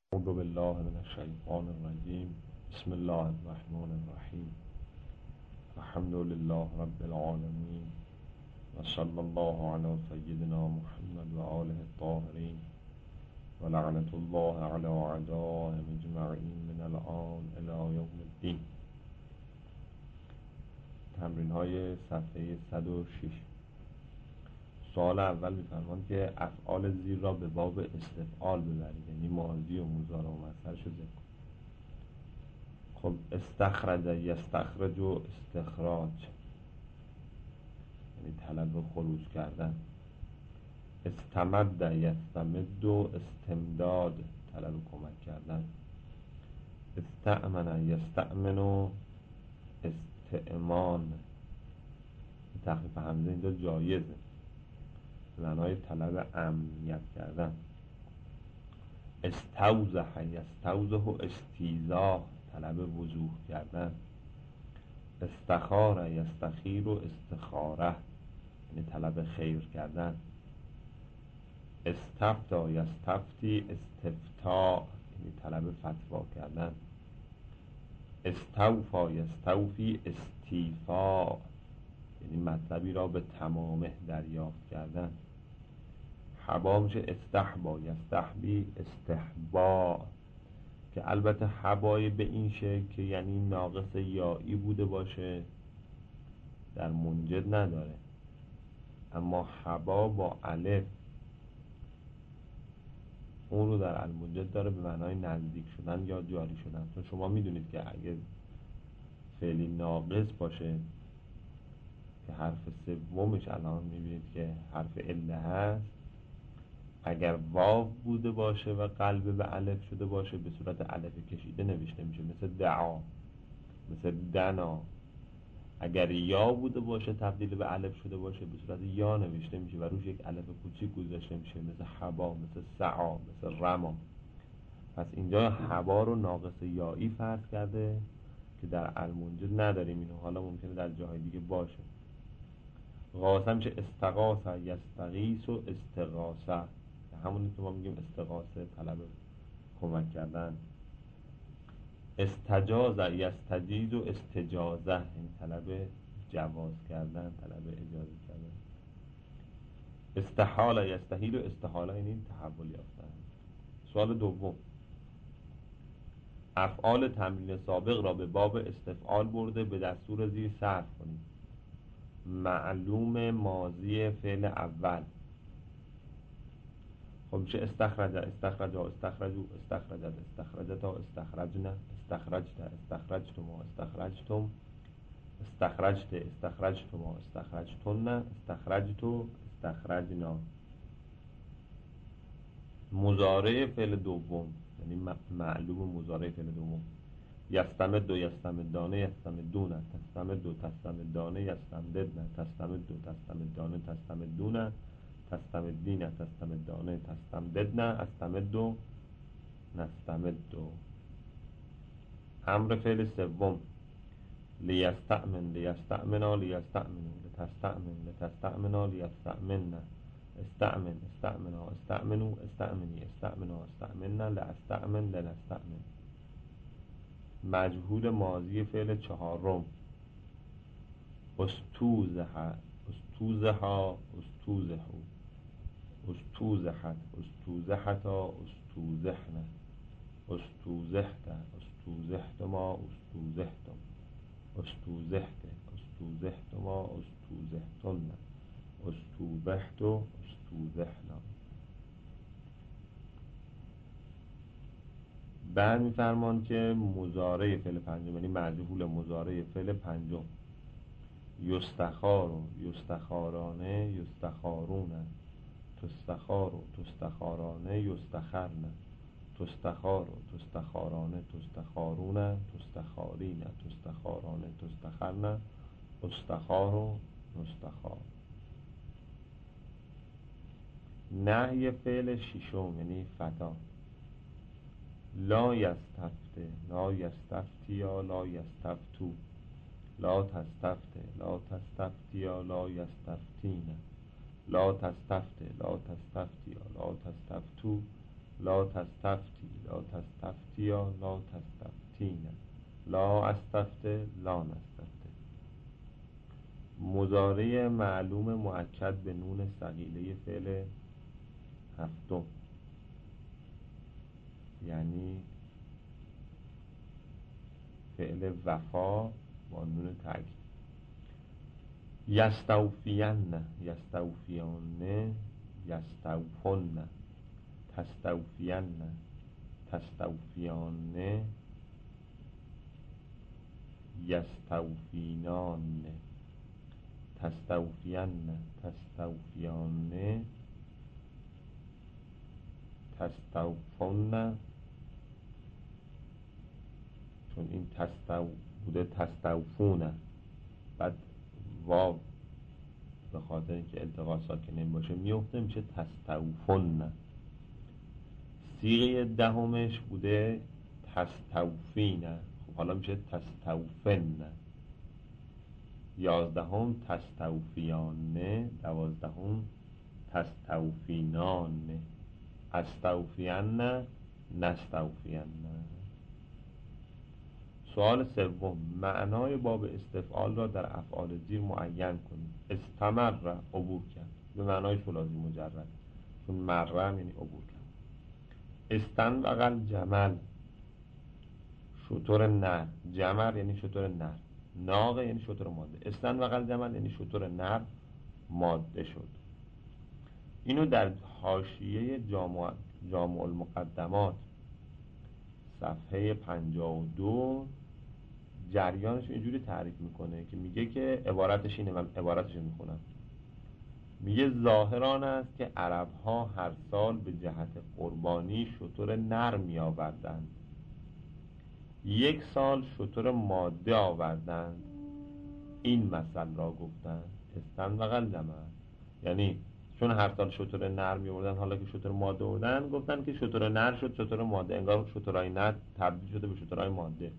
اعوذ بالله من الشیطان الرجیم. بسم الله الرحمن الرحیم. الحمد لله رب العالمین و صلی الله علی سیدنا محمد و آله الطاهرین و لعنت الله علی اعدائهم اجمعین من الآن الی یوم الدین. تمرین های صفحه 106. سوال اول می‌فرماند که افعال زیر را به باب استفعال ببرید، یعنی ماضی و مضارع و مصدرش رو ذکر کن. خب استخرج یستخرج و استخراج یعنی طلب و خروج کردن. استمد یستمد و استمداد طلب و کمک کردن. استأمن یستأمن و استئمان. تخفیف همزه اینجا جایزه، معنای طلب امنیت کردن. استوضح یستوضح و استیضاح طلب وضوح کردن. استخار یستخیر و استخاره یعنی طلب خیر کردن. استفتا یستفتی استفتاء یعنی طلب فتوا کردن. استوفا یستوفی استیفاء یعنی مطلبی را به تمامه دریافت کردن. حبا میشه استحبا یستحبی استحبا، که البته حبای به این شکل که یعنی ناقص یایی بوده باشه در منجد نداره، اما حبا با الف اون رو در المنجد داره به معنای نزدیک شدن یا جاری شدن. چون شما میدونید که اگه فعلی ناقص باشه که حرف سومش الان میبینید که حرف اله هست، اگر واو بوده باشه و قلب به الف شده باشه به صورت الف کشیده نوشته میشه، مثل دعا، مثل دنا. اگر یا بوده باشه تبدیل به الف شده باشه به صورت یا نوشته میشه و روش یک الف کوچیک گذاشته میشه، مثل حبا، مثل سعا، مثل رما. پس اینجا حبا رو ناقص یایی فرض کرده که در المنجد نداریم اینو، حالا ممکنه در جاهای دیگه باشه. غاثه میشه استغاثه یستغیث و استغاثه، همونی که ما میگیم استغاثه طلب کمک کردن. استجازه یستجیز و استجازه یعنی طلب جواز کردن، طلب اجازه کردن. استحال یستحیل و استحاله یعنی تحول یافتن. سوال دوم، افعال تمرین سابق را به باب استفعال برده به دستور زیر صرف کنید. معلوم ماضی فعل اول خب میشه استخرج استخرجا استخرجو استخرجت استخرجتا استخرجنا استخرجت استخرجتما استخرجتم استخرجت استخرجتما استخرجتن استخرجتو استخرجنا. مضارع فعل دوم یعنی معلوم مضارع فعل دوم. یستمد و یستمدانه یستمدون تستمد و تستمدانه یستمددن تستمد و تستمدانه تستمدون تستمدین تستمدانه تستمددن استمد و نستمد. امر فعل سوم لیستأمن لیستأمنا لیستأمنوا لتستأمن لتستأمنا لیستأمنن استأمن استأمنا استأمنوا استأمنی استأمنا استأمنن لاستأمن لنستأمن. مجهول ماضی فعل چهارم استوزح استوزحا استوزحو استوزحت استوزحتا استوزحنا استوزحت استوزحتما استوزحتم استوزحت استوزحتما استوزحتن استوبحت استوزحنا. بعد میفرمان که مضارع فعل پنجم یعنی مجهول مضارع فعل پنجم یستخار و یستخارانه یستخارونه تستخار و تستخارانه یستخرنه تستخار و تستخارانه تستخارونه تستخارینه تستخارانه تستخرنه استخار و نستخار. نهی فعل ششم یعنی فتا لا یستفته لا یستفتیا لا یستفتو لا تستفته لا تستفتیا لا یستفتینه لا تستفته لا تستفتیا لا تستفتو لا تستفتی لا تستفتیا لا تستفتین، لا استفته لا نستفته. مضارع معلوم مؤکد به نون ثقیله فعل هفتم، یعنی فعل وفا با نون تأکید. یستوفین، یستوفیان، یستوفن، تستوفین، تستوفیان، یستوفینان، تستوفین، تستوفیان، تستوفن. چون این تستو بوده تستوفونه، بعد واو به خاطر اینکه التقاء ساکنین باشه میفته میشه تستوفن. صیغه دهمش بوده تستوفینه، خب حالا میشه تستوفن. 11 تستوفیانه، 12 تستوفینان، استوفین نستوفین. سوال سوم، معنای باب استفعال را در افعال زیر معین کنید. استمر عبور کرد، به معنای ثلاثی مجرد، چون مره یعنی عبور کرد. استنبق جمل، شتر نر. جمل یعنی شتر نر، ناقه یعنی شتر ماده. استنبق جمل یعنی شتر نر ماده شد. اینو در حاشیه جامع المقدمات صفحه 52 جریانش اینجوری تعریف میکنه که میگه که عبارتش اینه، من عبارتش رو میخونم. میگه ظاهران است که عربها هر سال به جهت قربانی شتر نر می آوردند، یک سال شتر ماده آوردند، این مثل را گفتند استنبق الجمل. یعنی چون هر سال شتر نر می آوردن، حالا که شتر ماده آوردن گفتن که شتر نر شد شتر ماده، انگار شترهای نر تبدیل شده به شترهای ماده.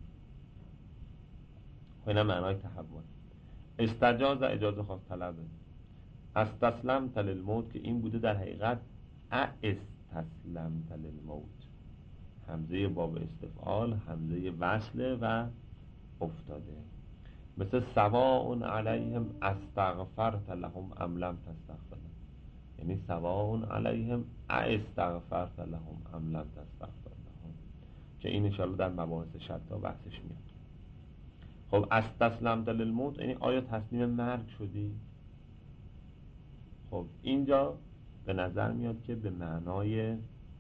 اینم معنای تحول. استجاز اجازه خواست طلبه. استسلمت للموت که این بوده در حقیقت استسلمت للموت. همزه باب استفعال همزه وصله و افتاده. مثل سواء علیهم استغفرت لهم ام لم تستغفر لهم، یعنی سواء علیهم استغفرت لهم ام لم تستغفر لهم، که این انشاءالله در مباحث شتا بحثش میاد. خب استسلمت للموت یعنی آیا تسلیم مرگ شدی؟ خب اینجا به نظر میاد که به معنای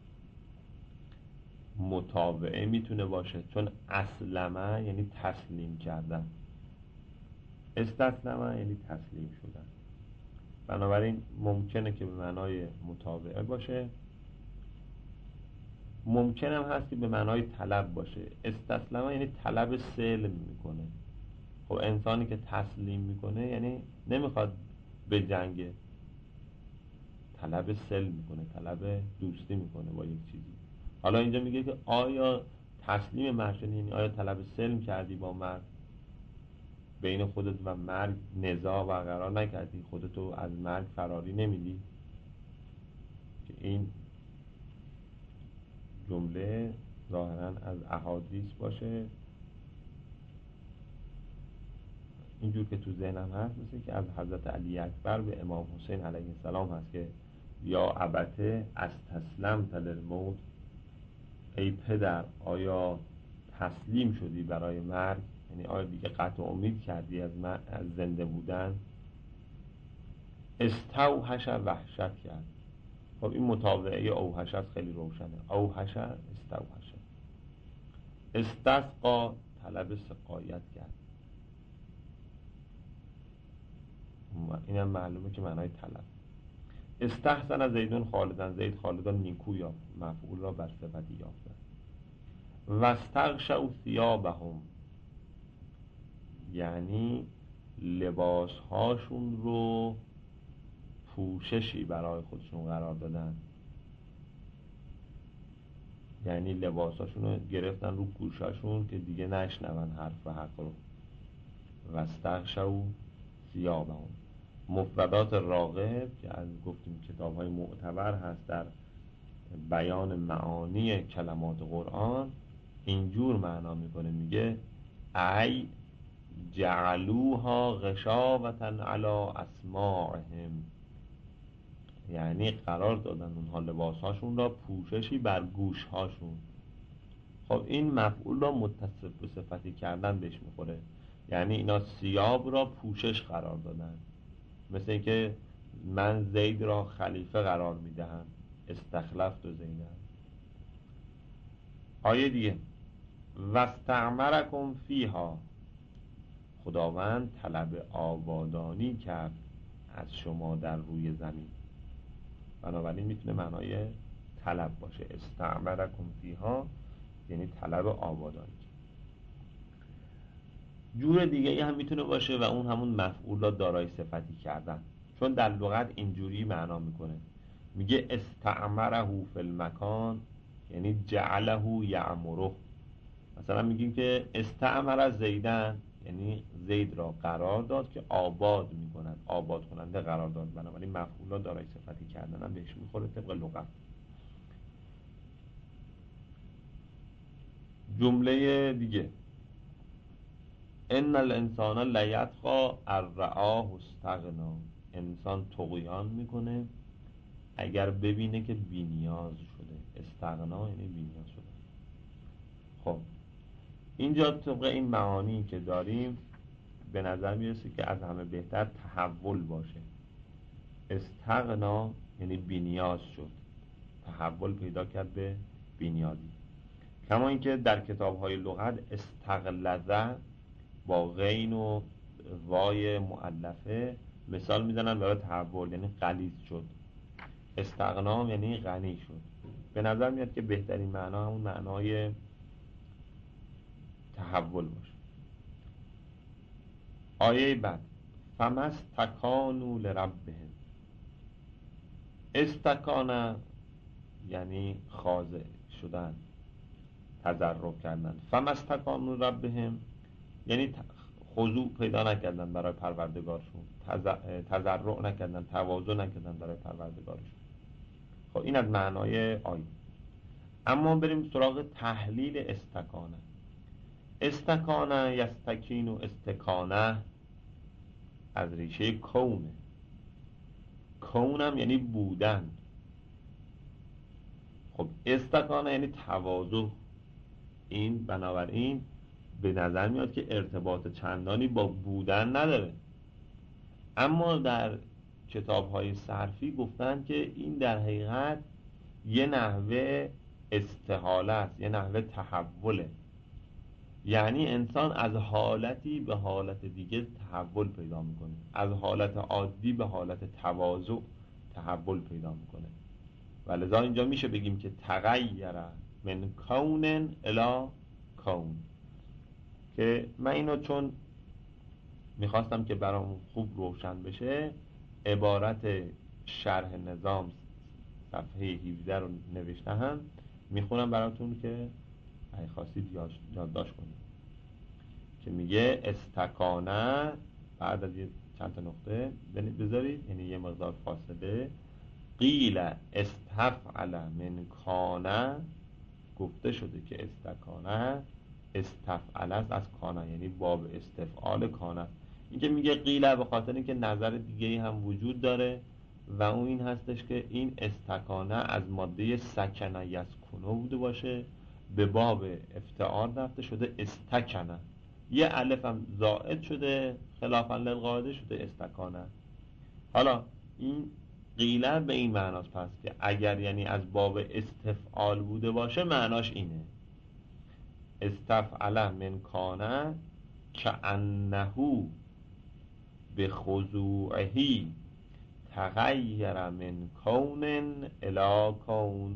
متابعه میتونه باشه، چون اسلمه یعنی تسلیم کردن، استسلمه یعنی تسلیم شدن. بنابراین ممکنه که به معنای متابعه باشه، ممکنه هم هست که به معنای طلب باشه. استسلمه یعنی طلب سلم میکنه. خب انسانی که تسلیم میکنه یعنی نمیخواد به جنگ، طلب سلم میکنه، طلب دوستی میکنه با یک چیزی. حالا اینجا میگه که آیا تسلیم مرگ شدی، یعنی آیا طلب سلم کردی با مرگ، بین خودت و مرگ نزاع برقرار نکردی، خودتو از مرگ فراری نمیدی؟ که این جمله ظاهراً از احادیث باشه، اینجور که تو ذهنم هست، مثل که از حضرت علی اکبر به امام حسین علیه السلام هست که یا ابته استسلمت للموت، ای پدر آیا تسلیم شدی برای مرگ، یعنی آیا دیگه قطع امید کردی از زنده بودن. استوحش وحشت کرد. خب این مطابقه اوحش است، خیلی روشنه. اوحش استوحش. استسقا طلب سقایت کرد، اینم معلومه که معنای طلب. استحسن زیدون خالدن، زید خالدان نیکو یافت، مفعول را بر صفتی یافته. واستغشوا ثیابهم، یعنی لباسهاشون رو پوششی برای خودشون قرار دادن، یعنی لباسهاشون رو گرفتن رو گوشاشون که دیگه نشنون حرف و حق رو. واستغشوا ثیابهم. مفردات راغب که از گفتیم کتاب‌های معتبر هست در بیان معانی کلمات قرآن اینجور معنا میکنه، میگه ای جعلوها غشاوة علی اسماعهم، یعنی قرار دادن اونها لباسهاشون را پوششی بر گوشهاشون. خب این مفعول را متصف به صفتی کردن بهش میخوره، یعنی اینا ثیاب را پوشش قرار دادن، مثل اینکه من زید را خلیفه قرار میدهم، استخلفت و زیدن. آیه دیگه واستعمرکم فیها، خداوند طلب آبادانی کرد از شما در روی زمین. بنابراین میتونه معنای طلب باشه، استعمرکم فیها یعنی طلب آبادانی. جور دیگه هم میتونه باشه و اون همون مفعول را دارای صفتی کردن، چون در لغت اینجوری معنا میکنه، میگه استعمره فی المکان یعنی جعله یعمره. مثلا میگیم که استعمر زیدن یعنی زید را قرار داد که آباد میکند، آباد کننده قرار داد. بنابراین مفعول را دارای صفتی کردن هم بهش میخوره طبق لغت. جمله دیگه ان الانسان لیطغی ان رآه استغنا، انسان طغیان میکنه اگر ببینه که بی‌نیاز شده. استغنا یعنی بی‌نیاز شده. خب اینجا طبق این معانی که داریم به نظر میرسه که از همه بهتر تحول باشه. استغنا یعنی بی‌نیاز شد، تحول پیدا کرد به بی‌نیازی. کما اینکه در کتاب‌های لغت استغلظ با غین و وای مؤلفه مثال میزنن برای تحول، یعنی غلیظ شد. استغنا یعنی غنی شد. به نظر میاد که بهترین معنا همون معنای تحول باشه. آیه بعد فمستکانوا لربهم، استکانه یعنی خاضع شدن، تضرع کردن. فمستکانوا لربهم یعنی خضوع پیدا نکردن برای پروردگارشون، تضرع نکردن، تواضع نکردن برای پروردگارشون. خب این از معنای آیه. اما بریم سراغ تحلیل استکانه. استکانه یستکین و استکانه از ریشه کونه، کونم یعنی بودن. خب استکانه یعنی تواضع. این بنابراین به نظر میاد که ارتباط چندانی با بودن نداره. اما در کتاب‌های صرفی گفتن که این در حقیقت یه نحوه استحاله است، یه نحوه تحوله. یعنی انسان از حالتی به حالت دیگه تحول پیدا میکنه، از حالت عادی به حالت تواضع تحول پیدا میکنه. و لذا اینجا میشه بگیم که تغییر من کون الی کون. که من اینو چون میخواستم که برام خوب روشن بشه، عبارت شرح نظام صفحه 17 رو نوشتم، میخونم براتون که اگه خواستید یادداشت کنید. که میگه استکانه، بعد از چند تا نقطه بذارید، یعنی یه مقدار فاصله. قیل استفعل من کانه، گفته شده که استکانه استفعل است از کانه، یعنی باب استفعال کانه. این که میگه قیل به خاطر اینکه نظر دیگه هم وجود داره و اون این هستش که این استکانه از ماده سکنه یسکنه بوده باشه، به باب افتعال رفته شده استکنه، یه الف هم زائد شده خلافا للقاعده شده استکانه. حالا این قیله به این معناست، پس که اگر یعنی از باب استفعال بوده باشه معناش اینه استفعل من کانه کأنه به خضوعهی تغییر من کون الی کون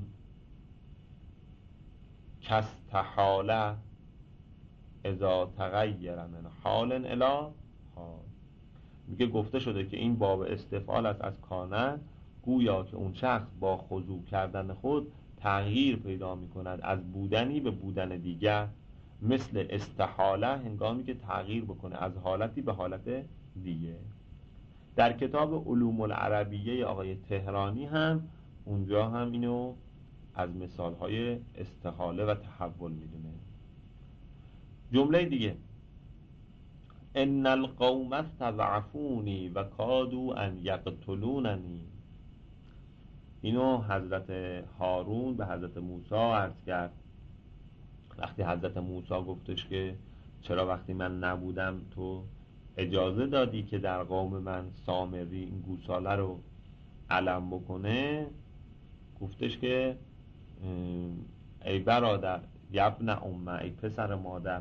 کاستحاله اذا تغییر من حال الی حال. میگه گفته شده که این باب استفعال است از کانه، گویا که اون شخص با خضوع کردن خود تغییر پیدا میکند از بودنی به بودن دیگر، مثل استحاله هنگامی که تغییر بکنه از حالتی به حالت دیگه. در کتاب علوم العربیه آقای تهرانی هم اونجا هم اینو از مثالهای استحاله و تحول میدونه. جمله دیگه، ان القوم استضعفونی و کادوا ان یقتلوننی. اینو حضرت هارون به حضرت موسی عرض کرد. وقتی حضرت موسی گفتش که چرا وقتی من نبودم تو اجازه دادی که در قوم من سامری این گوساله رو علم بکنه، گفتش که ای برادر، یبن امه، ای پسر مادر،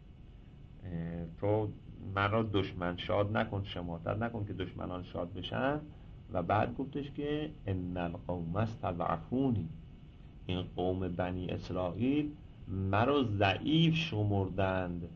تو من را دشمن شاد نکن، شماتت نکن که دشمنان شاد بشن. و بعد گفتش که ان القوم استضعفونی، این قوم بنی اسرائیل مرا ضعیف شمردند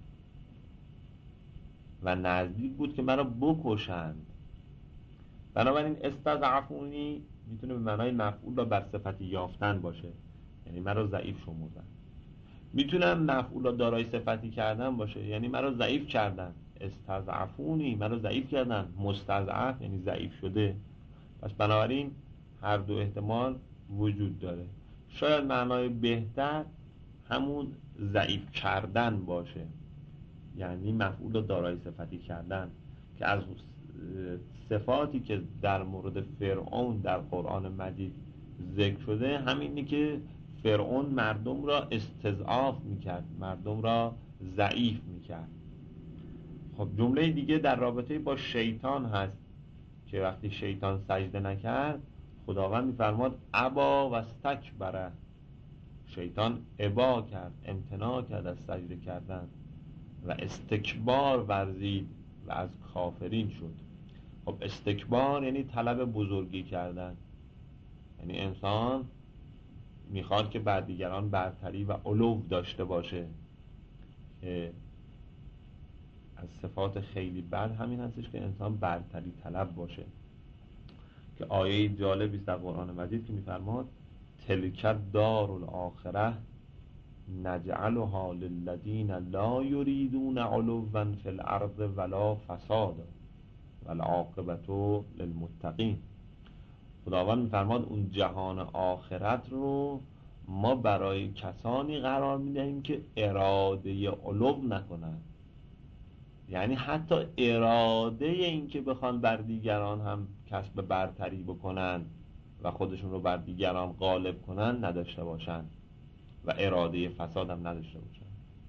و نزدیک بود که مرا بکشند. بنابراین استضعفونی میتونه به معنای مفعول و بر صفتی یافتن باشه، یعنی مرا ضعیف شمردن. میتونم مفعول و دارای صفتی کردن باشه، یعنی مرا ضعیف کردن. استضعفونی، مرا ضعیف کردن. مستضعف یعنی ضعیف شده. پس بنابراین هر دو احتمال وجود داره. شاید معنای بهتر همون ضعیف کردن باشه، یعنی مفعول و دارای صفتی کردن، که از صفاتی که در مورد فرعون در قرآن مجید ذکر شده همینی که فرعون مردم را استضعاف میکرد، مردم را ضعیف میکرد. خب جمله دیگه در رابطه با شیطان هست که وقتی شیطان سجده نکرد خداوند میفرماد ابا و استکبر، شیطان ابا کرد، امتناع کرد از سجده کردن و استکبار ورزید و از کافرین شد. خب استکبار یعنی طلب بزرگی کردن، یعنی انسان میخواد که بر دیگران برتری و علو داشته باشه، که از صفات خیلی بد همین هستش که انسان برتری طلب باشه. که آیه جالبی است در قرآن مجید که میفرماد تلک دار الاخره نجعلها للذین لا یریدون علوا فی الارض ولا فسادا والعاقبة للمتقین. خداوند میفرماد اون جهان آخرت رو ما برای کسانی قرار میدهیم که اراده علو نکنن، یعنی حتی اراده این که بخوان بر دیگران هم کسب برتری بکنن و خودشون رو بر دیگران غالب کنن نداشته باشن و اراده فساد هم نداشته باشن.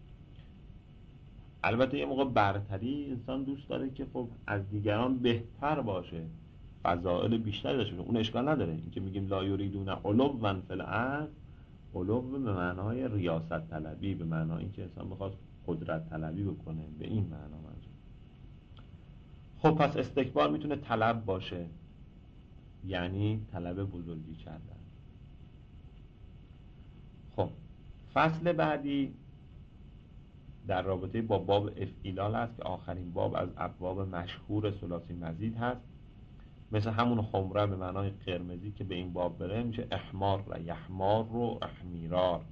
البته یه موقع برتری انسان دوست داره که خب از دیگران بهتر باشه، فضائل بیشتری داشته باشه، اون اشکال نداره. این که میگیم لا یریدون علوا فی الارض، علو به معنای ریاست طلبی، به معنای اینکه انسان بخواد قدرت طلبی بکنه، به این معنا منظور. خب پس استکبار میتونه طلب باشه، یعنی طلب بزرگی کردن. خب فصل بعدی در رابطه با باب افعیلال هست که آخرین باب از ابواب مشهور ثلاثی مزید هست. مثل همون حمره به معنای قرمزی که به این باب بره میشه احمار و یحمار و احمیرار.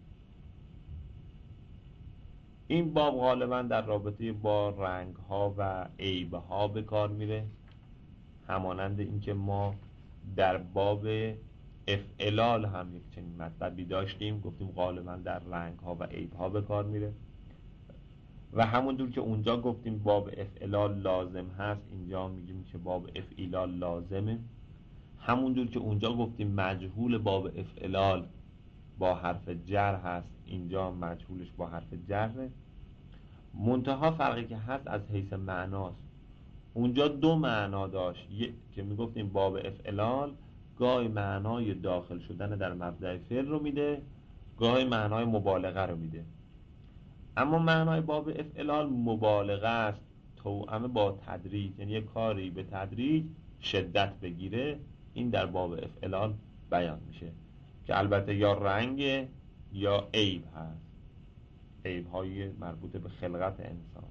این باب غالبا در رابطه با رنگ ها و عیب ها به کار میره، همانند اینکه ما در باب افعلال هم یک چنین مطلبی داشتیم، گفتیم غالبا در رنگ ها و عیب ها به کار میره. و همونطور که اونجا گفتیم باب افعلال لازم هست، اینجا میگیم که باب افعلال لازمه. همونطور که اونجا گفتیم مجهول باب افعلال با حرف جر هست، اینجا مجهولش با حرف جره. منتها فرقی که هست از حیث معناست. اونجا دو معنا داشت، که میگفتیم باب افعلال گاهی معنای داخل شدن در مبدأ فعل رو میده، گاهی معنای مبالغه رو میده. اما معنای باب افعلال مبالغه است، توأمه با تدریج، یعنی یک کاری به تدریج شدت بگیره. این در باب افعلال بیان میشه که البته یا رنگ یا عیب هست، عیب های مربوط به خلقت انسان.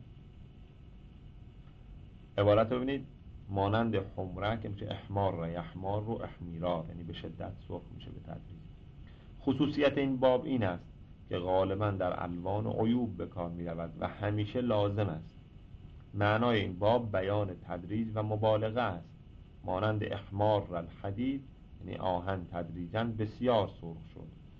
عبارت رو ببینید، مانند حمره که میشه احمار و یحمار و احمیرار، یعنی به شدت سرخ میشه به تدریج. خصوصیت این باب این است که غالبا در الوان و عیوب به کار می رود و همیشه لازم است. معنای این باب بیان تدریج و مبالغه است، مانند احمار الحدید، یعنی آهن تدریجا بسیار سرخ شد.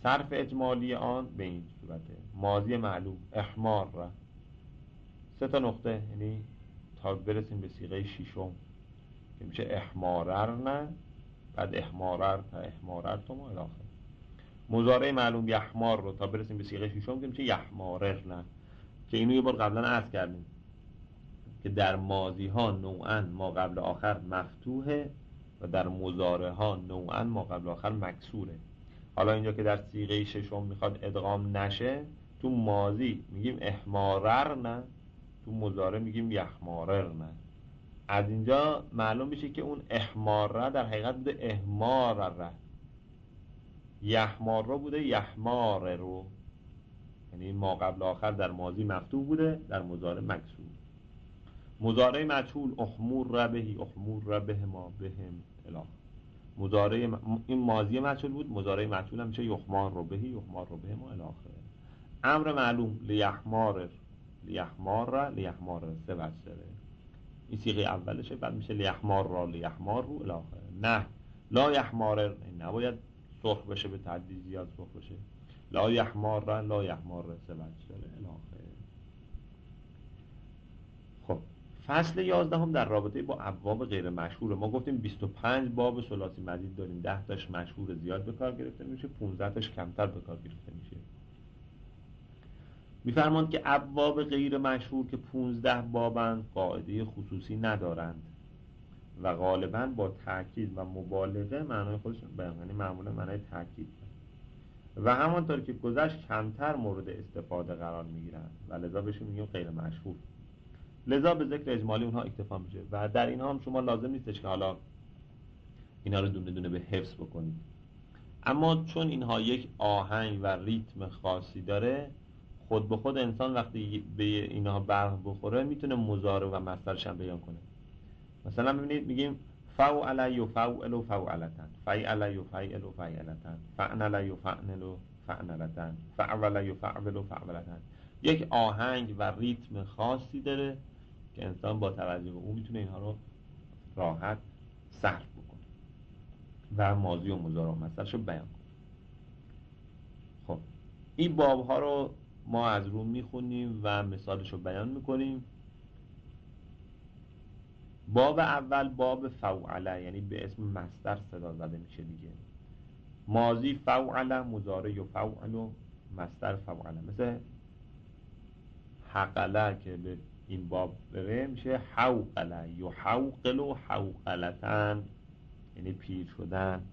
صرف اجمالی آن به این صورته: ماضی معلوم احمار، 3 نقطه، یعنی تا برسیم به صیغه ششم که میشه احماررن، بعد احمارر تا احماررتم و الی آخر. مضارع معلوم یحمار رو تا برسیم به صیغه ششم که میشه یحماررن، که اینو یه بار قبلا عرض کردیم که در ماضی ها نوعا ما قبل آخر مفتوحه و در مضارع ها نوعا ما قبل آخر مکسوره. حالا اینجا که در صیغه ششم میخواد ادغام نشه، تو ماضی میگیم احماررن، تو مضارع میگیم یحماررن. از اینجا معلوم میشه که اون احماره در حقیقت بوده احمارره، یحمار رو بوده یحمار رو، یعنی ما قبل آخر در ماضی مفتوح بوده، در مضارع مکسور. مضارع مجهول احمور بهی احمور به ما بهم الی. مضارع این ماضی مجهول بود، مضارع مجهول هم میشه یحمار رو بهی یحمار رو بهم الی آخر. امر معلوم لیحمار لیحمار 3 وجه داره. این صیغه اولشه، بعد میشه لیحمار را لیحمار رو الی آخر. نه لا یحمار، نباید سرخ بشه به تعدیل زیاد سرخ بشه. لا یحمار را لا یحمار 3 وجه داره الی آخر. خب فصل 11 هم در رابطه با ابواب غیر مشهوره. ما گفتیم 25 باب ثلاثی مزید داریم، 10 تاش مشهور زیاد به کار گرفته میشه، 15 تاش کمتر به کار گرفته میشه. میفرماند که ابواب غیر مشهور که 15 بابند قاعده خصوصی ندارند و غالباً با تأکید و مبالغه معنای خودشون بیان، یعنی معمولا معنای تأکید و همانطور که گذشت کمتر مورد استفاده قرار میگیرند و لذا بهشون میگیم غیر مشهور. لذا به ذکر اجمالی اونها اکتفا میشه و در اینها هم شما لازم نیستش که حالا اینا رو دونه دونه به حفظ بکنید، اما چون اینها یک آهنگ و ریتم خاصی داره، خود به خود انسان وقتی به اینها برق بخوره میتونه مضارع و مصدرش هم بیان کنه. مثلا ببینید میگیم فعل یفعل فعلتن، فعل یفعل فعلتن، فعل یفعل فعلتن، فعل یفعل فعلتن. یک آهنگ و ریتم خاصی داره که انسان با توجه به اون میتونه اینها رو راحت صرف بکنه و ماضی و مضارع و مصدرش رو بیان کنه. خب این باب ها رو ما از رو میخونیم و مثالش رو بیان میکنیم. باب اول باب فعل، یعنی به اسم مصدر صدا زده میشه دیگه. ماضی فعل، مضارع و فعل و مصدر فعل. مثل حقله که به این باب بره میشه حوقله، یحوقل و حوقلتن، یعنی پیر شدن.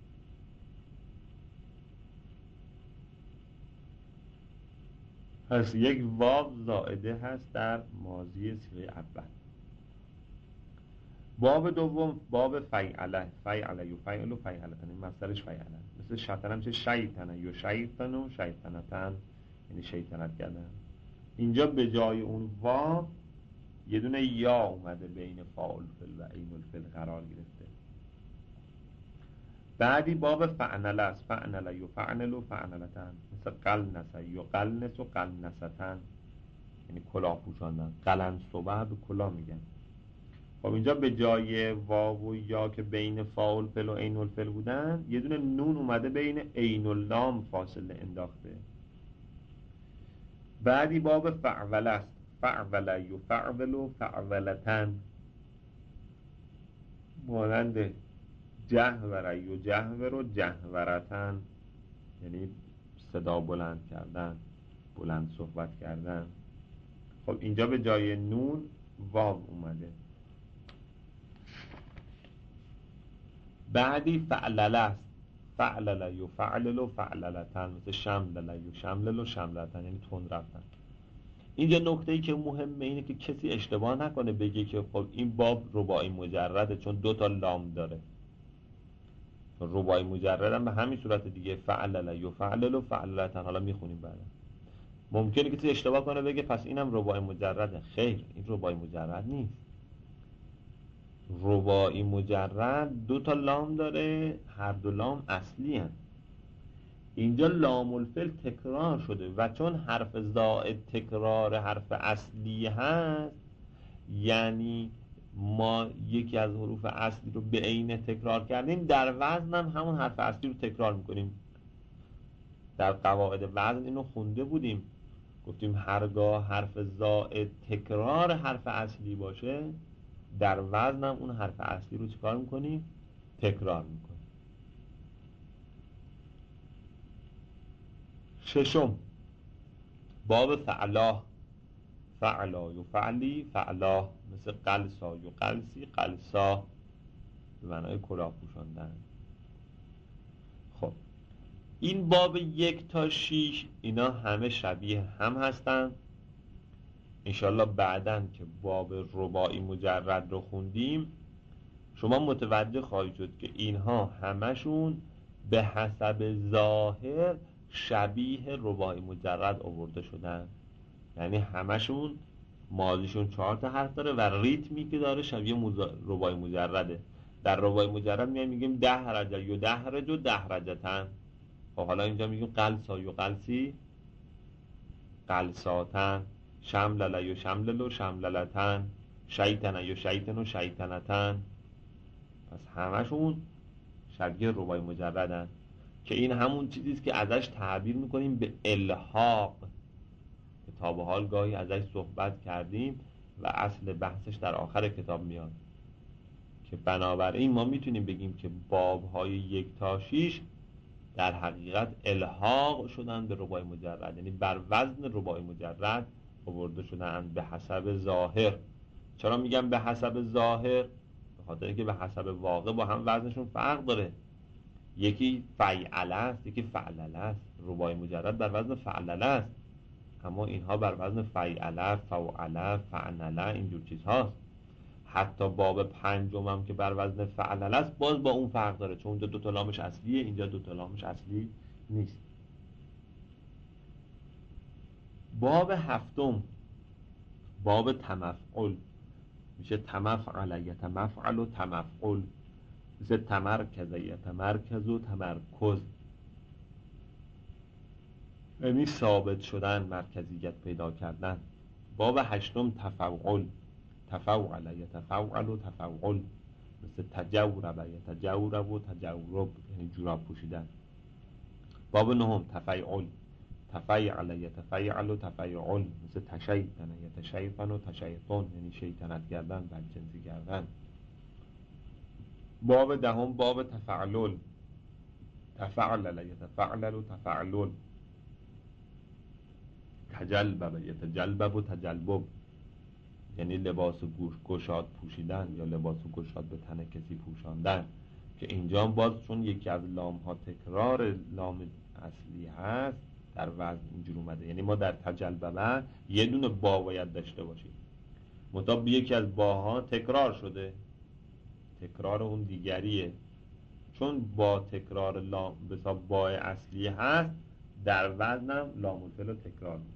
پس یک واو زائده هست در ماضی صیغه اول. باب دوم باب فعله، فعل یفعل و فعلتن، این مصدرش فعله. مثل شیطنه میشه شیطنه یا شیطن و شیطنتن، یعنی شیطنت کردن. اینجا به جای اون واو یه دونه یا اومده بین فاعل فعل و عین الفعل قرار گرفته. بعدی باب فعنل است، فعنل یفعنل و فعنلتن، مثل قلنس یا قلنس و قلنستن، یعنی کلاه پوشاندن. قلنسوبه به کلاه میگن. خب اینجا به جای واو و یا که بین فاعل فعل و عین الفعل بودن، یه دونه نون اومده بین عین اللام فاصله انداخته. بعدی باب فعول است، فعول یفعول و فعولتن، مانند جهور و جهور و جهورتن، یعنی صدا بلند کردن، بلند صحبت کردن. خب اینجا به جای نون واو اومده. بعدی فعلل است، فعلل یفعلل و فعللتن، مثل شملل یشملل و شملتن، یعنی تند رفتن. اینجا نکته‌ای که مهمه اینه که کسی اشتباه نکنه بگه که خب این باب رباعی مجرده چون 2 تا لام داره. رباعی مجرد هم به همین صورت دیگه، فعلل یفعلل و فعللتن. حالا میخونیم بعدا. ممکنه کسی اشتباه کنه بگه پس اینم رباعی مجرده. خیر، این رباعی مجرد نیست. رباعی مجرد 2 تا لام داره، هر 2 لام اصلی هست. اینجا لام الفعل تکرار شده و چون حرف زائد تکرار حرف اصلی هست، یعنی ما یکی از حروف اصلی رو به عین تکرار کردیم، در وزن هم همون حرف اصلی رو تکرار میکنیم. در قواعد وزن اینو خونده بودیم، گفتیم هرگاه حرف زائد تکرار حرف اصلی باشه در وزن هم اون حرف اصلی رو چیکار میکنیم؟ تکرار میکنیم. ششم باب فعلا، فعلا و فعلی، فعلا مثل قلسا و قلسی، قلسا به معنای کلاه پوشاندن. خب این باب 1 تا 6 اینا همه شبیه هم هستن. انشالله بعدن که باب رباعی مجرد رو خوندیم شما متوجه خواهید شد که اینها همشون به حسب ظاهر شبیه رباعی مجرد آورده شدن، یعنی همشون ماضیشون 4 تا حرف داره و ریتمی که داره شبیه رباعی مجرده. در رباعی مجرد میگیم 10 رجع یا 10 رجع و 10 رجتن. خب حالا اینجا میگیم قلسا یا قلسی، قلساتن، شملل یا شملل و شمللتن، شیطن یا شیطن و شیطنتن. پس همشون شبیه رباعی مجردن که این همون چیزیست که ازش تعبیر میکنیم به الحاق که تا به حال گاهی ازش صحبت کردیم و اصل بحثش در آخر کتاب میاد، که بنابراین ما میتونیم بگیم که بابهای 1 تا 6 در حقیقت الحاق شدن به رباعی مجرد، یعنی بر وزن رباعی مجرد آورده شدن به حسب ظاهر. چرا میگم به حسب ظاهر؟ به خاطر اینکه به حسب واقع با هم وزنشون فرق داره. یکی فیعله است، یکی فعلله است. رباعی مجرد بر وزن فعلله است، اما اینها بر وزن فیعله، فوعله، فعنله، اینجور چیزهاست. حتی باب 5 هم که بر وزن فعلله است باز با اون فرق داره، چون اونجا 2 تا لامش اصلیه، اینجا 2 تا لامش اصلی نیست. باب 7 باب تمفعل میشه تمفعل، یتمفعل و تمفعل، مثل تمرکز، یتمرکز و تمرکز، یعنی ثابت شدن، مرکزیت پیدا کردن. باب 8 تفعل، تفعل، یتفعل و تفعل، مثل تجورب، یتجورب و تجورب، یعنی جوراب پوشیدن. باب 9 تفعل، تفعل، یتفعل و تفعل، مثل تشیطن، یتشیطن و تشیطن، یعنی شیطنت کردن، بدجنسی کردن. باب 10 باب تفعلل، تفعلل، یتفعلل و تفعلل، تجلبب، یتجلبب و تجلبب، یعنی لباس گشاد پوشیدن یا لباس گشاد به تن کسی پوشاندن، که اینجا باز چون یکی از لام ها تکرار لام اصلی هست در وزن اینجور اومده. یعنی ما در تجلبب یه دونه با باید داشته باشیم، مطابق یکی از باها تکرار شده، تکرار اون دیگریه، چون با تکرار لام به حساب با اصلی هست در وزنم لام الفعل رو تکرار میکنه.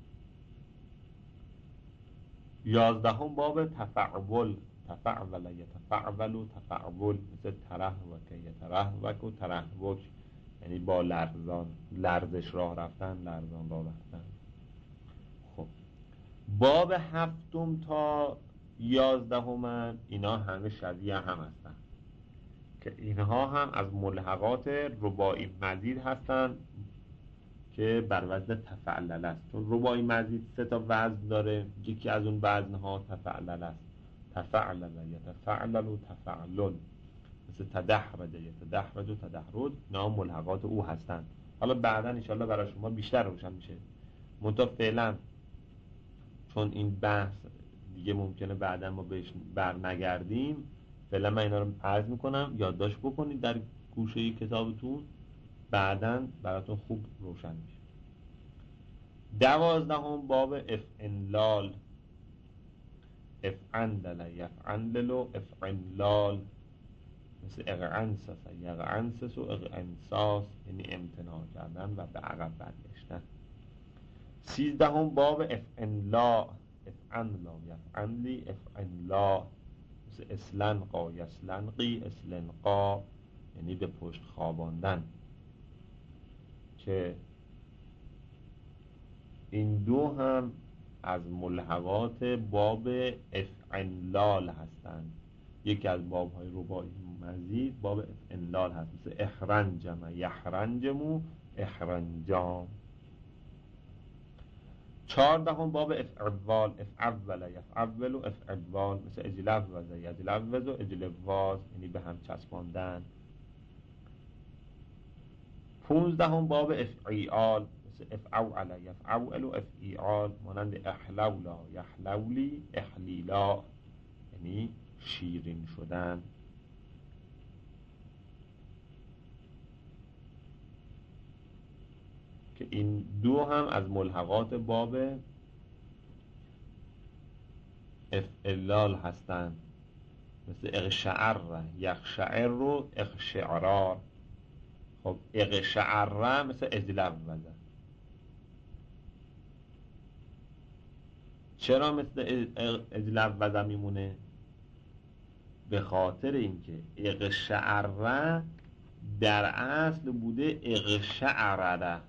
11 باب تفعول، تفعول، یتفعول و تفعول، مثل ترهوک، یترهوک و ترهوک، یعنی با لرزان، لرزش راه رفتن، لرزان راه رفتن. خب باب 7 تا 11 اینا همه شبیه هم هستن که اینها هم از ملحقات رباعی مزید هستن که بر وزن تفعلل است، چون رباعی مزید 3 تا وزن داره، یکی از اون وزنها تفعلل است، تفعلل، یتفعلل و تفعلل، مثل تدحرج، یتدحرج و تدحرج، اینا ملحقات او هستند. حالا بعدا انشاءالله برای شما بیشتر روشن میشه، منتها فعلا چون این بحث دیگه ممکنه بعدا ما بهش بر نگردیم، فعلا من اینا رو عرض میکنم، یادداشت بکنید در گوشه کتابتون، بعداً براتون خوب روشن میشه. 12 باب افعنلال، افعندل، یفعندل و افعنلال، مثل اغعنسس، یغعنسس و اغعنساس، یعنی امتناع کردن و به عقب برگشتن. 13 باب افعنلا، افعنلا، یفعنلی، افعنلا، مثل اسلنقا، یسلنقی، اسلنقا، یعنی به پشت خواباندن، که این دو هم از ملحقات باب افعنلال هستند. یکی از باب‌های رباعی مزید باب افعنلال هست، مثل اخرنجم، یخرنجمو، اخرنجام. 14 باب افعوال، افعول یفعول و افعوال، مثل اجلوز یجلوز و اجلواز، یعنی به هم چسباندن. 15 باب افعیال، مثل افعول یفعول و افعیال، مانند احلولا یحلولی احلیلا، یعنی شیرین شدن. که این دو هم از ملحقات باب افعلال هستند، مثل اغشعر یخشعر و اغشعرار. خب اغشعر مثل اجلوز. چرا مثل اجلوز میمونه؟ به خاطر اینکه اغشعر در اصل بوده اغشعره.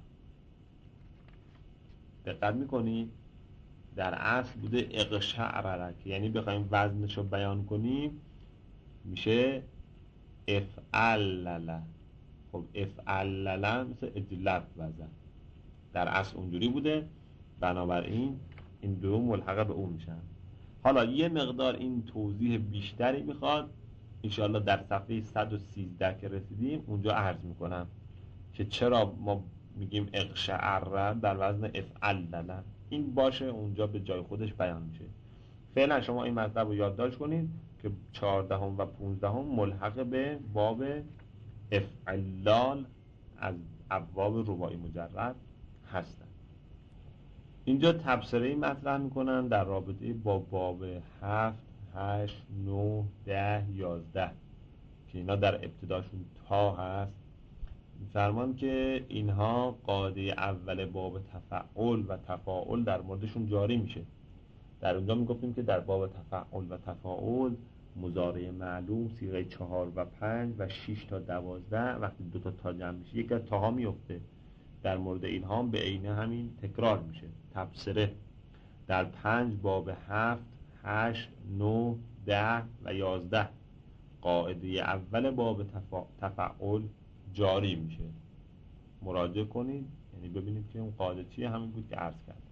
دقت میکنی؟ در اصل بوده اغشعره، که یعنی بخوایم وزنش رو بیان کنیم میشه افعلله. خب افعلله مثل اجلوز، در اصل اونجوری بوده، بنابراین این دو ملحقه به اون میشن. حالا یه مقدار این توضیح بیشتری میخواد، انشاءالله در صفحه 113 که رسیدیم اونجا عرض میکنم که چرا ما میگیم اغشعر در وزن افعلله. این باشه اونجا به جای خودش بیان میشه. فعلا شما این مطلب رو یادداشت کنید که 14 و 15 ملحق به باب افعلال از ابواب رباعی مجرد هستند. اینجا تبصره‌ای مطرح میکنن در رابطه با باب 7 8 9 10 11 که اینا در ابتداشون تا هست. فرمان که اینها قاعده اول باب تفعل و تفاعل در موردشون جاری میشه. در اونجا میگفتیم که در باب تفعل و تفاعل مضارع معلوم صیغه 4 و 5 و 6 تا 12 وقتی دو تا جمع میشه یک از تاها میفته. در مورد اینها هم به عینه همین تکرار میشه. تبصره در 5 باب 7 8 9 10 و 11 قاعده اول باب تفعل جاری میشه. مراجعه کنید، یعنی ببینید که اون قاعده چیه، همین بود که عرض کردم.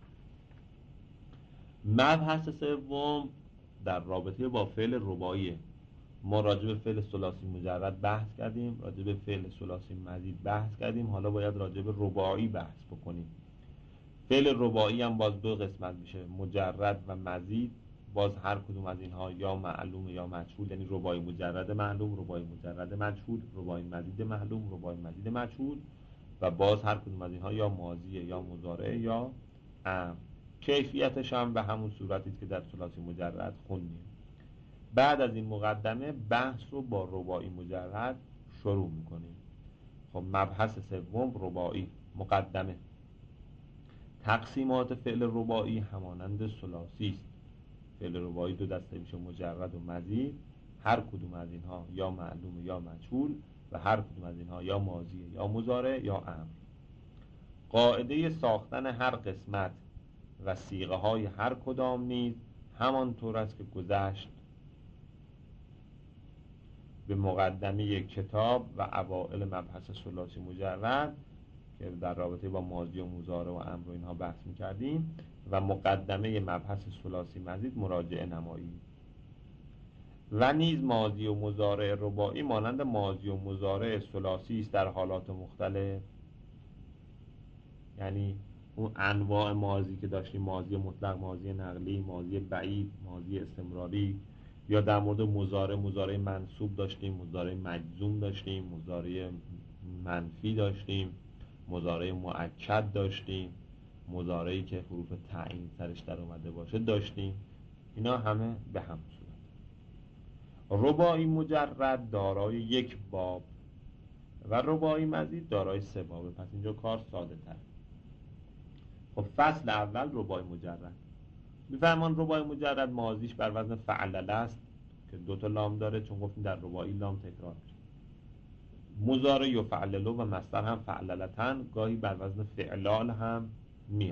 مبحث سوم در رابطه با فعل رباعیه. ما راجع به فعل ثلاثی مجرد بحث کردیم، راجع به فعل ثلاثی مزید بحث کردیم، حالا باید راجع به رباعی بحث بکنیم. فعل رباعی هم باز دو قسمت میشه، مجرد و مزید. باز هر کدوم از اینها یا معلوم یا مجهول، یعنی رباعی مجرد معلوم، رباعی مجرد مجهول، رباعی مزید معلوم، رباعی مزید مجهول، و باز هر کدوم از اینها یا ماضیه یا مضارع یا امر. کیفیتش هم به همون صورتی که در ثلاثی مجرد خوندیم. بعد از این مقدمه بحث رو با رباعی مجرد شروع میکنیم. خب مبحث سوم رباعی. مقدمه. تقسیمات فعل رباعی همانند ثلاثی است. فعل رباعی دو دسته میشه، مجرد و مزید. هر کدوم از اینها یا معلوم یا مجهول و هر کدوم از اینها یا ماضی یا مضارع یا امر. قاعده ساختن هر قسمت و صیغه های هر کدام نیز همانطور است که گذشت به مقدمه کتاب و اوائل مبحث ثلاثی مجرد که در رابطه با ماضی و مضارع و امر و اینها بحث می‌کردیم و مقدمه مبحث ثلاثی مزید مراجعه نمایی. و نیز ماضی و مضارع رباعی مانند ماضی و مضارع ثلاثی است در حالات مختلف. یعنی اون انواع ماضی که داشتیم، ماضی مطلق، ماضی نقلی، ماضی بعید، ماضی استمراری، یا در مورد مضارع، مضارع منصوب داشتیم، مضارع مجزوم داشتیم، مضارع منفی داشتیم، مضارع مؤکد داشتیم، مضارعی که حروف تعیین سرش در اومده باشه داشتیم. اینا همه به هم صورت. رباعی مجرد دارای یک باب و رباعی مزید دارای سه باب. پس اینجا کار ساده تر. خب فصل اول رباعی مجرد. میفرمان رباعی مجرد ماضیش بر وزن فعلله است که دو تا لام داره، چون گفتیم در رباعی لام تکرار میشه. مضارع و فعللو و مصدر هم فعللتن، گاهی بر وزن فعلال هم میاد.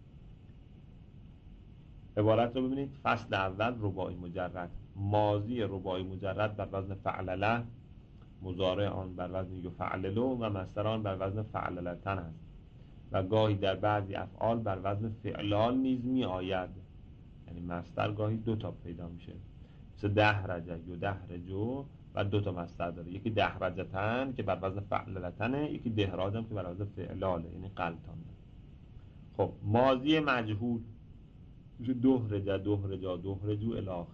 عبارت رو ببینید. فصل اول رباعی مجرد، ماضی رباعی مجرد بر وزن فعلله مضارع آن بر وزن یفعللو و مصدر آن بر وزن فعللتن است و گاهی در بعضی افعال بر وزن فعلال نیز می آید. یعنی مصدر گاهی دو تا پیدا میشه، مثل دهرجه یا دهرجو و دو تا مصدر داره، یکی دهرجتن که بر وزن فعللتنه، یکی دهراجم که بر وزن فعلاله، یعنی قلتانه. خب ماضی مجهول میشه دهرجه، دهرجا، دهرجو الاخر،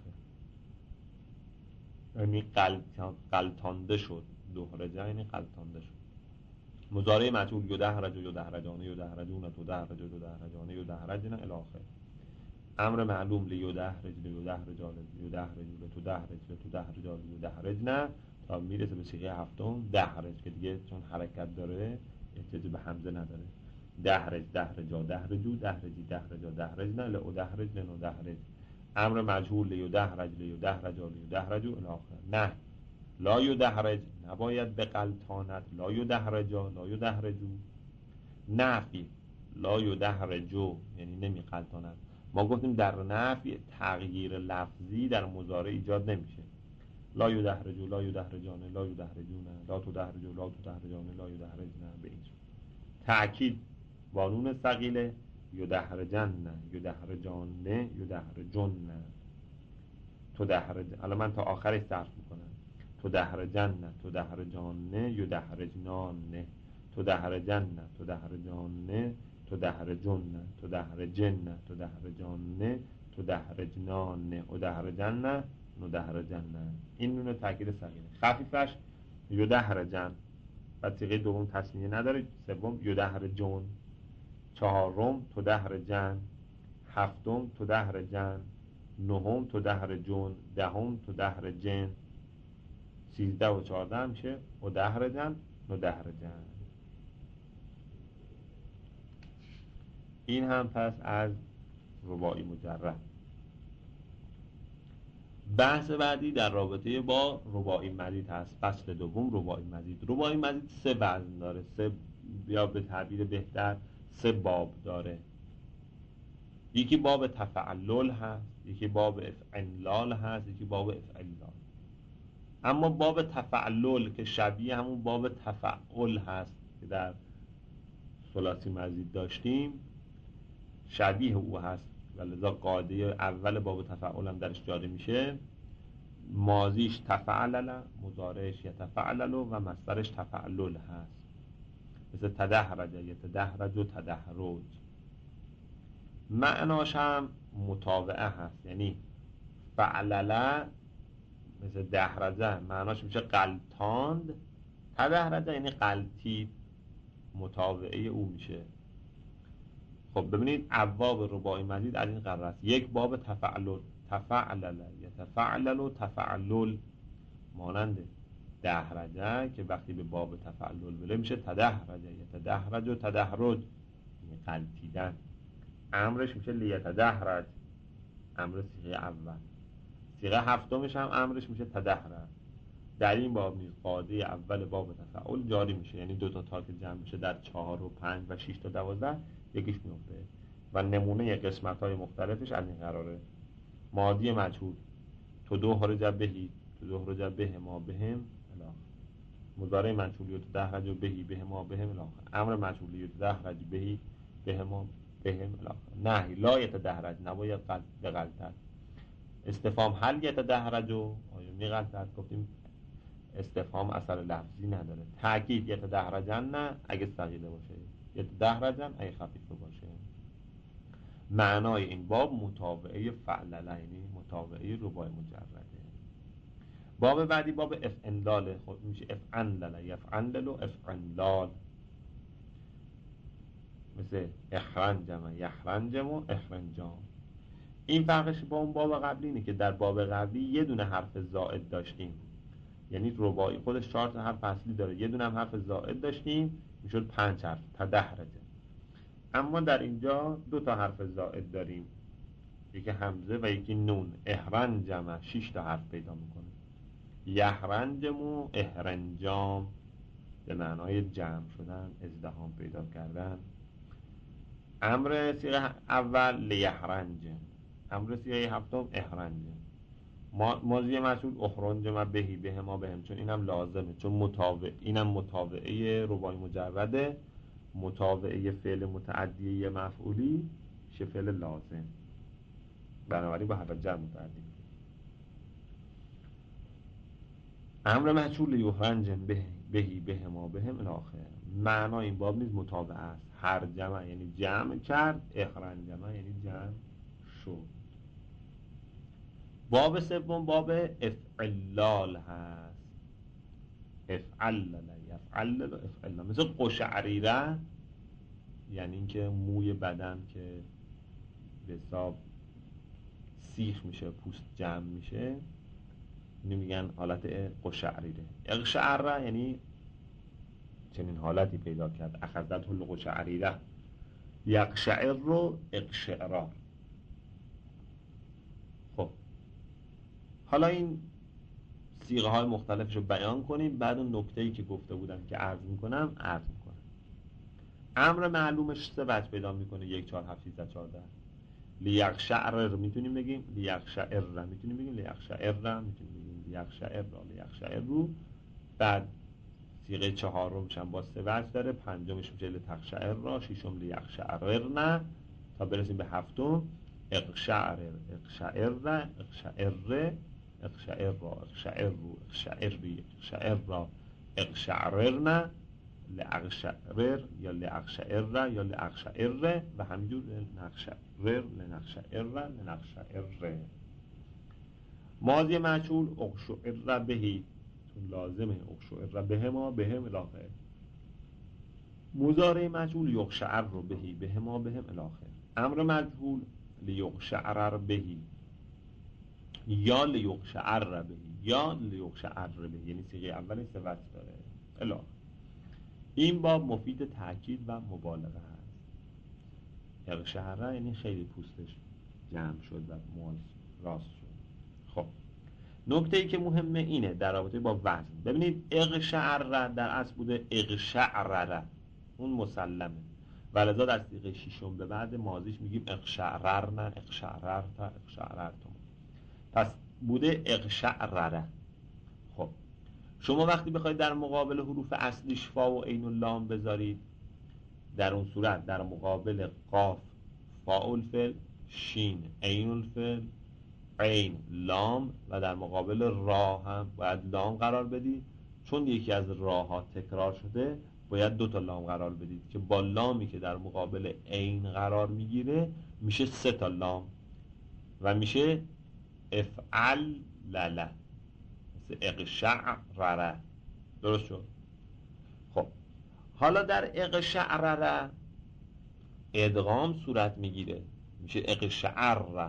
یعنی قلتانده شد. دهرجه یعنی قلتانده شد. مضارع مجهول یدهرج و یدهرجانه یدهرجون تدهرج و تدهرجانه یدهرجن الاخر. امر معلوم لیدهرج لیدهرجا لیدهرج لتدهرج لتدهرجا لیدهرجن تا میرسه به صیغه هفتم دهرج که دیگه چون حرکت داره احتیاج به همزه نداره. دهرج دهرجا دهرجو دهرجی دهرجا دهرجن لادهرج لندهرج. امر مجهول لیدهرج لیدهرجا لیدهرجو الاخر. نه لا یدهرج نباید بقلتاند، لا یدهرجا لا یدهرجو. نفی لا یدهرجو یعنی نمی قلتاند. ما گفتیم در نفی تغییر لفظی در مضارع ایجاد نمیشه. لا یدهرجو لا یدهرجانه لا یدهرجونه لا تدهرجو لا تدهرجانه لا یدهرجنه. به این تأکید با نون ثقیله یدهرجن یدهرجانه یدهرجن تدهرج. الان من تا آخرش صرف میکنم. تدهرجن تدهرجانه یدهرجنانه تدهرجن تدهرجانه تدهرجن تدهرجن تدهرجانه تدهرجنانه ادهرجن ندهرجن. این نون تاکید ثقیله. خفیفش یدهرجن و صیغه دوم تسنیه نداره. سوم یدهرجون. چهارم تدهرجن. هفتم تدهرجن. نهم تدهرجون. دهم تدهرجن. 13 و 14 میشه ادهرجن ندهرجن. این هم پس از رباعی مجرد. بحث بعدی در رابطه با رباعی مزید هست. فصل دوم رباعی مزید. رباعی مزید 3 وزن داره، 3 یا به تعبیر بهتر 3 باب داره. یکی باب تفعلل هست، یکی باب افعلال هست، یکی باب افعلال. اما باب تفعلل که شبیه همون باب تفعل هست که در ثلاثی مزید داشتیم، شبیه او هست و لذا قاعده اول باب تفعل هم درش جاری میشه. ماضیش تفعلل، مضارعش یتفعلل و مصدرش تفعلل هست، مثل تدهرج یتدهرج و تدهرج. معناش هم متابعه هست، یعنی فعلله مثل دهرجه معناش میشه قلتاند، تدهرجه یعنی قلتید، متابعه او میشه. خب ببینید ابواب رباعی مزید از این قرار است. یک باب تفعلل، تفعلل یتفعلل و تفعلل، مانند دهرجه که وقتی به باب تفعلل بله میشه تدهرجه یتدهرج و تدهرج، یعنی قلتیدن. امرش میشه لیتدهرج، امر صیغه اول. صیغه هفتمش هم امرش میشه تدهرج. در این باب نیز قاعده اول باب تفعل جاری میشه، یعنی 2 تا که جمع میشه در 4 و 5 و 6 تا 12 یکیش میفته و نمونه قسمت های مختلفش از این قراره. ماضی مجهول تدهرج بهی تدهرج به ما بهم الاخر. مضارع مجهول یتدهرج بهی به ما بهم الاخر. امر مجهول یتدهرج بهی به ما بهم الاخر. نهی لا یتدهرج نباید بغلطد. استفهام هل یتدهرج آیا میغلطد؟ گفتیم استفهام اثر لفظی نداره. تأکید یتدهرجن نه اگه ثقیله باشه، یتدهرجن اگه خفیفه باشه. معنای این باب متابعه فعلله، یعنی متابعه رباعی مجرده. باب بعدی باب افعلاله، خود میشه افعلل یفعلل و افعلال، مثل اخرنجم یخرنجم و اخرنجام. این فرقش با اون باب قبلی اینه که در باب قبلی یه دونه حرف زائد داشتیم، یعنی رباعی خودش 4 تا حرف اصلی داره، یه دونه هم حرف زائد داشتیم میشد 5 حرف تدهرجه. اما در اینجا 2 تا حرف زائد داریم، یکی همزه و یکی نون. اهرنجم 6 تا حرف پیدا میکنه. یهرنجم و اهرنجام به معنای جمع شدن، ازدحام پیدا کردن. امر صیغه اول لیهرنجم، امر صیغه هفتم اهرنجم. ماضی مجهول اخرون ما بهی به ما بهم، چون اینم لازمه، چون اینم متابعه رباعی مجرده، متابعه فعل متعدی مفعولی میشه فعل لازم، بنابراین با حرف جر متعدی. امر مجهول یخرج بهی به ما بهم الاخر، معنا این باب نیز متابعه است، هر جمع یعنی جمع کرد، اخرج جمع یعنی جمع شد. باب سوم باب افعلال هست، افعلل یفعلل و افعلال، مثل قشعریره یعنی اینکه موی بدن که به حساب سیخ میشه، پوست جمع میشه، اینو میگن حالت قشعریره. اقشعره یعنی چنین حالتی پیدا کرد، اخذته القشعریره، یقشعر رو اقشعرار. خب حالا این صیغه های مختلفش رو بیان کنیم، بعد اون نکته‌ای که گفته بودم که عرض میکنم. امر معلومش سه وجه پیدا میکنه، 1 4 7 13 14. لیقشعر میتونیم بگیم، لیقشعر میتونیم بگیم، لیقشعر میتونیم بگیم، لیقشعر لیقشعر رو. بعد صیغه چهارمش هم با سه وجه داره، پنجمش میشه لتقشعر را، ششم لیقشعر نه، تا برسیم به هفتم اقشعر اقشعر اقشعر اقشعر را اقشعر رو اقشعری اقشعر را اقشعرن لاقشعر یا لاقشعر یا لاقشعر و همینجور لنقشعر لنقشعر لنقشعر. ماضی مجهول اقشعر بهی، چون لازمه اقشعر به ما بهم الاخر. مضارع مجهول یقشعر بهی به ما بهم الاخر. امر مجهول لیقشعر بهی یا لیقشعر بهی یا لیقشعر بهی، یعنی صیغه اول سه وجه داره الاخر. این باب مفید تأکید و مبالغه هست. اقشعر یعنی خیلی پوستش جمع شد و موز راست شد. خب نکته‌ای که مهمه اینه در رابطه با وزن، ببینید اقشعر در اصل بوده اقشعرر، اون مسلمه، ولذا در صیغه ششم به بعد ماضیش میگیم اقشعررن اقشعررت اقشعررتم، پس بوده اقشعرره. خب شما وقتی بخواید در مقابل حروف اصلیش فا و عین و لام بذارید، در اون صورت در مقابل قاف فاء الفعل، شین عین الفعل، عین لام، و در مقابل را هم باید لام قرار بدید، چون یکی از راها تکرار شده باید 2 تا لام قرار بدید که با لامی که در مقابل عین قرار میگیره میشه 3 تا لام و میشه افعل لله، مثل اقشعرره. درست شد؟ خب حالا در اقشعرره ادغام صورت میگیره، میشه اقشعر،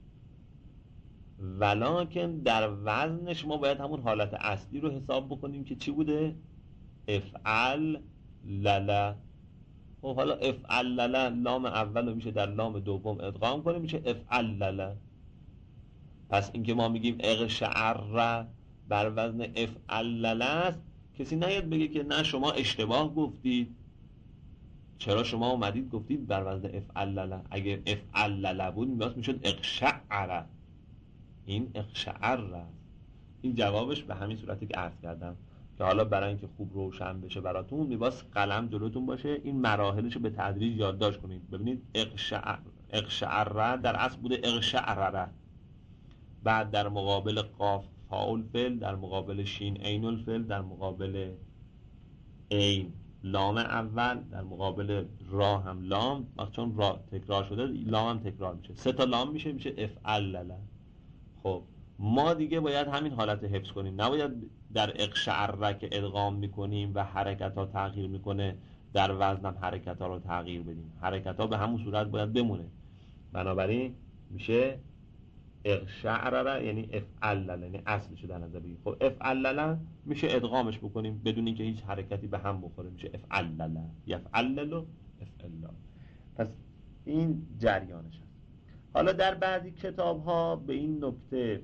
ولکن در وزنش ما باید همون حالت اصلی رو حساب بکنیم که چی بوده؟ افعل لله. خب حالا افعل لله لام اول رو میشه در لام دوم ادغام کنیم، میشه افعل لله. پس اینکه ما میگیم اقشعر بر وزن افعل لله است، کسی نیاد بگه که نه شما اشتباه گفتید، چرا شما اومدید گفتید بر وزن افعل لله؟ اگه افعل لله بود میشد اقشعر، این اقشعر است. این جوابش به همین صورتی که عرض کردم، که حالا برای اینکه خوب روشن بشه براتون میباس قلم جلوتون باشه، این مراحلش رو به تدریج یادداشت کنید. ببینید اقشعر در اصل بوده اقشعرره، بعد در مقابل قاف فاء الفعل، در مقابل شین عین الفعل، در مقابل عین لام اول، در مقابل را هم لام، چون را تکرار شده لام هم تکرار میشه، 3 تا لام میشه افعل لله. خب ما دیگه باید همین حالت حفظ کنیم، نباید در اقشعر که ادغام میکنیم و حرکت ها تغییر میکنه در وزن هم حرکت ها رو تغییر بدیم، حرکت ها به همون صورت باید بمونه. بنابراین میشه اقشعر یعنی افعل لله، یعنی اصلشو در نظر بگیریم. خب افعل لله میشه ادغامش بکنیم بدون اینکه هیچ حرکتی به هم بخوره، میشه افعل لله یفعل و افعل. پس این جریانش هست. حالا در بعضی کتاب ها به این نکته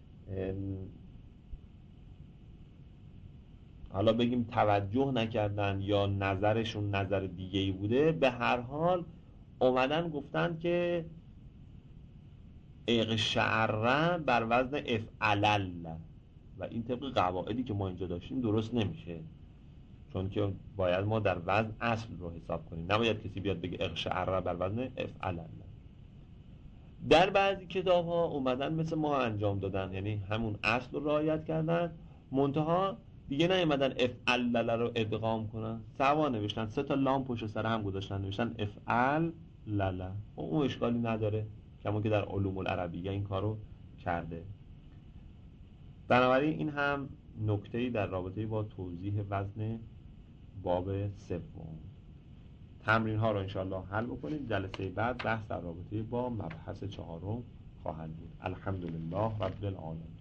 حالا بگیم توجه نکردن یا نظرشون نظر دیگه‌ای بوده، به هر حال اومدن گفتن که اقشعر بر وزن افعلل و این طبق قواعدی که ما اینجا داشتیم درست نمیشه، چون که باید ما در وزن اصل رو حساب کنیم، نباید کسی بیاد بگه اقشعر بر وزن افعلل. در بعضی کتاب ها اومدن مثل ما انجام دادن، یعنی همون اصل رو رعایت کردن، منتها دیگه نیومدن افعلل رو ادغام کنن، سوا نوشتن، 3 تا لام پشت سر هم گذاشتن نوشتن افعل للا. اون اشکالی نداره، کما که در علوم العربیه این کارو کرده. بنابراین این هم نکته‌ای در رابطه با توضیح وزن باب سوم. تمرین ها رو انشاءالله حل بکنید. جلسه بعد بحث در رابطه با مبحث 4 خواهد بود. الحمدلله رب العالمین.